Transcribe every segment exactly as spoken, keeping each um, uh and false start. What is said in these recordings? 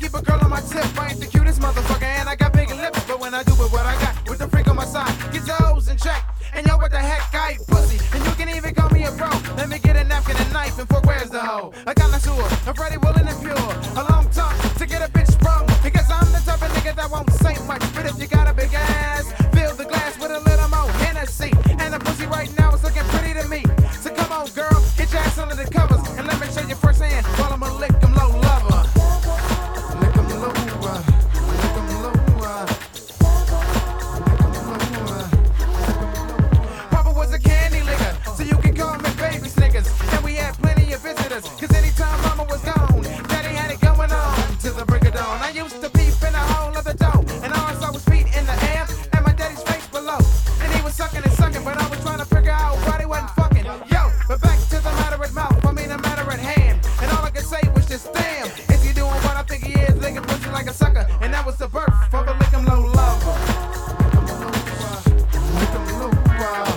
keep a girl on my tip. I ain't the cutest motherfucker, and I got bigger lips. But when I do it, what I got with the freak on my side, get your hoes in check. And yo, what the heck, I eat pussy. And you can even call me a bro. Let me get a napkin and knife, and for where's the hoe? A connoisseur, a Freddy willing and pure. A long tongue to get a bitch sprung. Because I'm the type of nigga that won't say much. But if you got a big ass, fill the glass with a little more Hennessy. And the pussy right now is looking pretty to me. So come on, girl, get your ass under the covers. And let me show you firsthand while I'ma lick them low lover. Lick them low, uh, lick them low, uh, lick them low, uh. Papa was a candy licker, so you can call me baby Snickers. And we had plenty of visitors, cause anytime mama was gone, daddy had it going on till the break of dawn. I used to peep in a hole of the door, and all I saw was feet in the air, and my daddy's face below. And he was sucking and sucking, but I was trying to figure out why they wasn't fucking. Yo, but back to the matter at mouth, I mean the matter at hand. And all I could say was just damn, is he doing what I think he is, licking pussy like a sucker? And that was the birth for the lick 'em low lover. Lick 'em low, uh,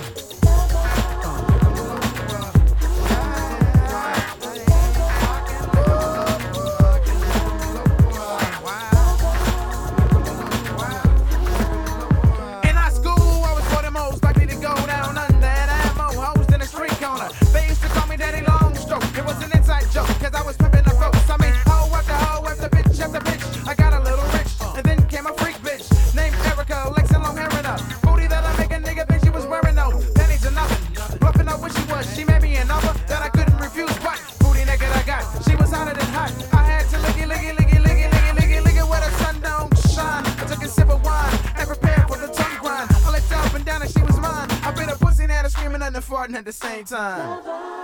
in high school, I was one of the most likely to go down under, and I had more hoes than a street corner. They used to call me Daddy Longstroke. It was an inside joke, cause I was pimping the folks. I mean, hoe after hoe after bitch after bitch. I got a little rich, and then came a freak bitch named Erica, Lex and long hair and up. Booty that I make a nigga think she was wearing no pennies or nothing. Bluffing out what she was, she made me an offer that I couldn't refuse. What booty naked I got? She was hotter than hot. I had to lick it, lick it, lick it, lick it, lick it, lick it, lick it where the sun don't shine. I took a sip of wine and prepared for the tongue grind. I licked her up and down and she was mine. I bit her pussy and had her screaming and farting at the same time.